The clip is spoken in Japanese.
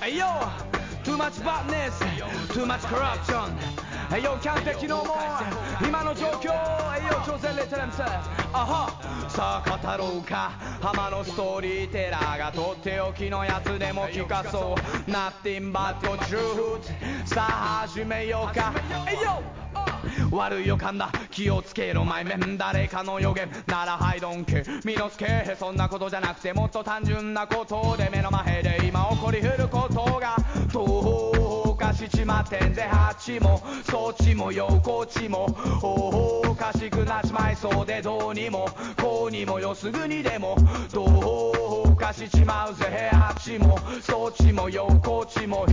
Hey yo, too much badness, too much corruption. Hey yo, can't take no more. 今の状況、hey yo, 挑戦レテレンセ。さあ語ろうか、浜のストーリーテラーがとっておきのやつでも聞かそう。Nothing but the truth。さあ始めようか。Hey yo。悪い予感だ、気をつけろ前面、誰かの予言ならI don't care、身のつけそんなことじゃなくてもっと単純なことで目の前で今起こりうることがどうかしちまってんぜ、あっちもそっちもよこっちもおかしくなっちまいそうで、どうにもこうにもよすぐにでもどうかしちまうぜ、あっちもそっちもよこっちも